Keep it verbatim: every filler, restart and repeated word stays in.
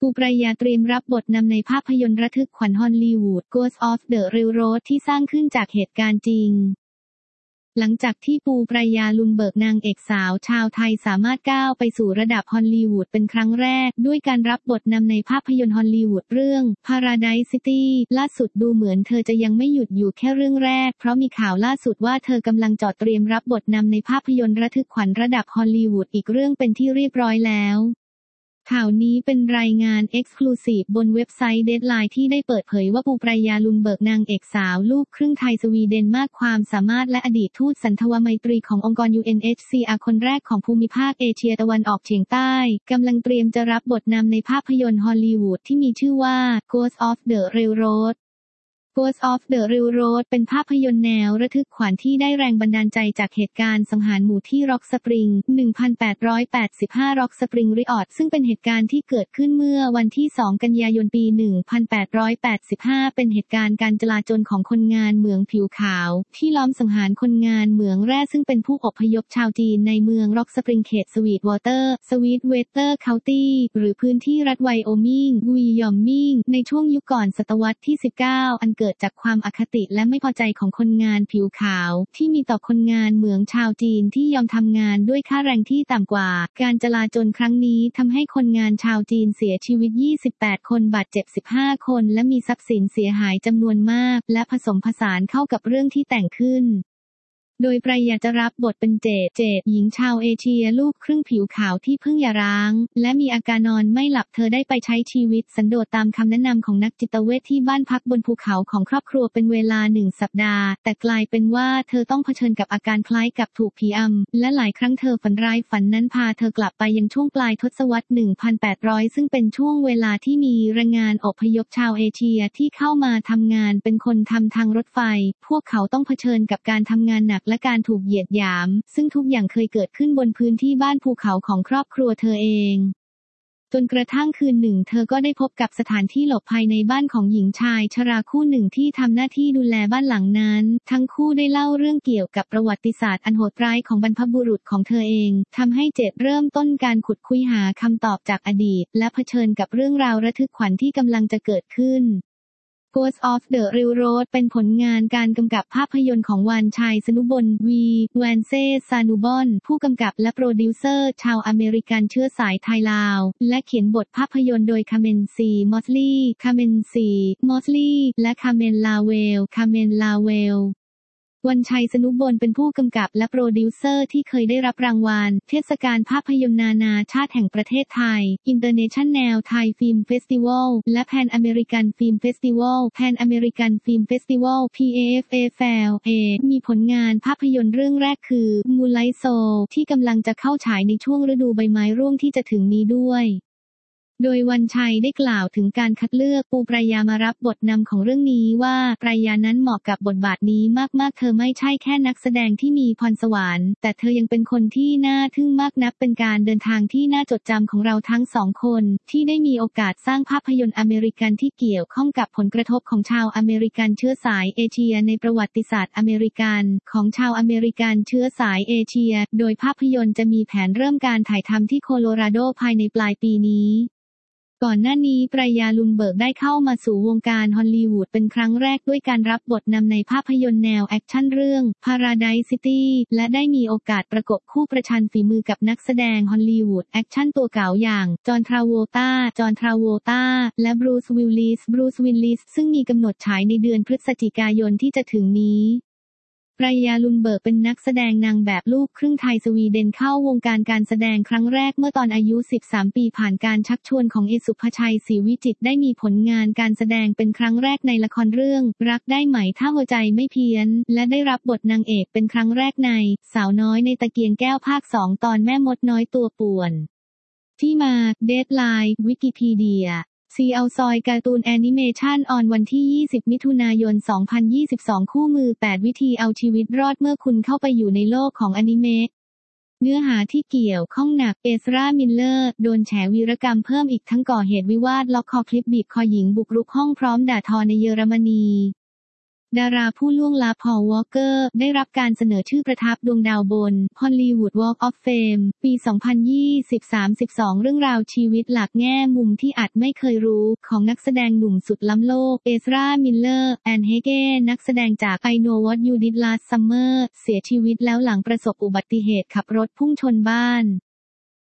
ปูปรายาเตรียมรับบทนำในภาพยนตร์ระทึกขวัญฮอลลีวูด Ghost of the Railroad ที่สร้างขึ้นจากเหตุการณ์จริงหลังจากที่ปูปรายา ลุนเบิร์กนางเอกสาวชาวไทยสามารถก้าวไปสู่ระดับฮอลลีวูดเป็นครั้งแรกด้วยการรับบทนำในภาพยนตร์ฮอลลีวูดเรื่อง Paradise City ล่าสุดดูเหมือนเธอจะยังไม่หยุดอยู่แค่เรื่องแรกเพราะมีข่าวล่าสุดว่าเธอกำลังจอดเตรียมรับบทนำในภาพยนตร์ระทึกขวัญระดับฮอลลีวูดอีกเรื่องเป็นที่เรียบร้อยแล้วข่าวนี้เป็นรายงาน Exclusive บนเว็บไซต์ Deadline ที่ได้เปิดเผยว่าปูปรายา ลุนเบิร์กนางเอกสาวลูกครึ่งไทยสวีเดนมากความสามารถและอดีตทูตสันทวไมตรีขององค์กร ยู เอ็น เอช ซี อาร์ คนแรกของภูมิภาคเอเชียตะวันออกเฉียงใต้กำลังเตรียมจะรับบทนำในภาพยนตร์ฮอลลีวูดที่มีชื่อว่า Ghost of the Railroad Ghost of the Railroad เป็นภาพยนตร์แนวระทึกขวัญที่ได้แรงบันดาลใจจากเหตุการณ์สังหารหมู่ที่ Rock Spring หนึ่งพันแปดร้อยแปดสิบห้า Rock Spring Riot ซึ่งเป็นเหตุการณ์ที่เกิดขึ้นเมื่อวันที่ สอง กันยายน ปี หนึ่งพันแปดร้อยแปดสิบห้า เป็นเหตุการณ์การจลาจลของคนงานเหมืองผิวขาวที่ล้อมสังหารคนงานเหมืองแร่ซึ่งเป็นผู้อพยพชาวจีนในเมือง Rock Spring เขต Sweetwater Sweetwater County หรือพื้นที่รัฐไวโอมิงวียอมมิงในช่วงยุคก่อนศตวรรษที่ สิบเก้า อันเกิดจากความอคติและไม่พอใจของคนงานผิวขาวที่มีต่อคนงานเหมืองชาวจีนที่ยอมทำงานด้วยค่าแรงที่ต่ำกว่าการจลาจลครั้งนี้ทำให้คนงานชาวจีนเสียชีวิตยี่สิบแปดคนบาดเจ็บสิบห้าคนและมีทรัพย์สินเสียหายจำนวนมากและผสมผสานเข้ากับเรื่องที่แต่งขึ้นโดยปรายาจะรับบทเป็นเจดเจดหญิงชาวเอเชียลูกครึ่งผิวขาวที่เพิ่งหย่าร้างและมีอาการนอนไม่หลับเธอได้ไปใช้ชีวิตสันโดษตามคำแนะนำของนักจิตเวชที่บ้านพักบนภูเขาของครอบครัวเป็นเวลาหนึ่งสัปดาห์แต่กลายเป็นว่าเธอต้องเผชิญกับอาการคล้ายกับถูกผีอำและหลายครั้งเธอฝันร้ายฝันนั้นพาเธอกลับไปยังช่วงปลายทศวรรษ หนึ่งพันแปดร้อย ซึ่งเป็นช่วงเวลาที่มีแรงงานอพยพชาวเอเชียที่เข้ามาทำงานเป็นคนทำทางรถไฟพวกเขาต้องเผชิญกับการทำงานหนักและการถูกเหยียดหยามซึ่งทุกอย่างเคยเกิดขึ้นบนพื้นที่บ้านภูเขาของครอบครัวเธอเองจนกระทั่งคืนหนึ่งเธอก็ได้พบกับสถานที่หลบภัยในบ้านของหญิงชายชราคู่หนึ่งที่ทำหน้าที่ดูแลบ้านหลังนั้นทั้งคู่ได้เล่าเรื่องเกี่ยวกับประวัติศาสตร์อันโหดร้ายของบรรพบุรุษของเธอเองทำให้เจดเริ่มต้นการขุดคุยหาคำตอบจากอดีตและเผชิญกับเรื่องราวระทึกขวัญที่กำลังจะเกิดขึ้นGhost of the Railroad เป็นผลงานการกำกับภาพยนตร์ของวานชัย สนุบล วี แวนเซ่ ซานูบอนผู้กำกับและโปรดิวเซอร์ชาวอเมริกันเชื้อสายไทยลาวและเขียนบทภาพยนตร์โดยคาเมนซี มอสลีย์คาเมนซี มอสลีย์และคาเมน ลาเวลคาเมน ลาเวลวันชัย สนุบลเป็นผู้กำกับและโปรดิวเซอร์ที่เคยได้รับรางวัลเทศกาลภาพยนตร์นานาชาติแห่งประเทศไทย International Thai Film Festival และ Pan American Film Festival Pan American Film Festival พี เอ เอฟ เอ แอล เอ มีผลงานภาพยนตร์เรื่องแรกคือ Moonlight Soul ที่กำลังจะเข้าฉายในช่วงฤดูใบไม้ร่วงที่จะถึงนี้ด้วยโดยวันชัยได้กล่าวถึงการคัดเลือกปูปรายามารับบทนำของเรื่องนี้ว่าปรายานั้นเหมาะกับบทบาทนี้มากๆเธอไม่ใช่แค่นักแสดงที่มีพรสวรรค์แต่เธอยังเป็นคนที่น่าทึ่งมากนับเป็นการเดินทางที่น่าจดจำของเราทั้งสองคนที่ได้มีโอกาสสร้างภาพยนตร์อเมริกันที่เกี่ยวข้องกับผลกระทบของชาวอเมริกันเชื้อสายเอเชียในประวัติศาสตร์อเมริกันของชาวอเมริกันเชื้อสายเอเชียโดยภาพยนตร์จะมีแผนเริ่มการถ่ายทำที่โคโลราโดภายในปลายปีนี้ก่อนหน้านี้ปรายา ลุนเบิร์กได้เข้ามาสู่วงการฮอลลีวูดเป็นครั้งแรกด้วยการรับบทนำในภาพยนตร์แนวแอคชั่นเรื่อง Paradise City และได้มีโอกาสประกบคู่ประชันฝีมือกับนักแสดงฮอลลีวูดแอคชั่นตัวเก๋าอย่างจอห์น ทราโวลตาจอห์น ทราโวลตาและบรูซ วิลลิสบรูซ วิลลิสซึ่งมีกำหนดฉายในเดือนพฤศจิกายนที่จะถึงนี้ปรายา ลุนเบิร์กเป็นนักแสดงนางแบบลูกครึ่งไทยสวีเดนเข้าวงการการแสดงครั้งแรกเมื่อตอนอายุ สิบสาม ปีผ่านการชักชวนของเอสุภชัย ศรีวิจิตรได้มีผลงานการแสดงเป็นครั้งแรกในละครเรื่องรักได้ไหมถ้าหัวใจไม่เพี้ยนและได้รับบทนางเอกเป็นครั้งแรกในสาวน้อยในตะเกียงแก้วภาคสองตอนแม่มดน้อยตัวป่วนที่มา Deadline วิกิพีเดียซีเอาซอยการ์ตูนแอนิเมชันออนวันที่ ยี่สิบ มิถุนายน สองพันยี่สิบสอง คู่มือ แปด วิธีเอาชีวิตรอดเมื่อคุณเข้าไปอยู่ในโลกของอนิเมะเนื้อหาที่เกี่ยวข้องหนักเอซรา มิลเลอร์โดนแฉวีรกรรมเพิ่มอีกทั้งก่อเหตุวิวาทล็อกคอคลิปบีบคอหญิงบุกรุกห้องพร้อมด่าทอในเยอรมนีดาราผู้ล่วงลับพอล วอลเกอร์ได้รับการเสนอชื่อประทับดวงดาวบน Hollywood Walk of Fame ปี สองพันยี่สิบ สามสิบสอง เรื่องราวชีวิตหลักแง่มุมที่อาจไม่เคยรู้ของนักแสดงหนุ่มสุดล้ำโลกเอซรา มิลเลอร์ แอนเฮเกนักแสดงจาก I Know What You Did Last Summer เสียชีวิตแล้วหลังประสบอุบัติเหตุขับรถพุ่งชนบ้าน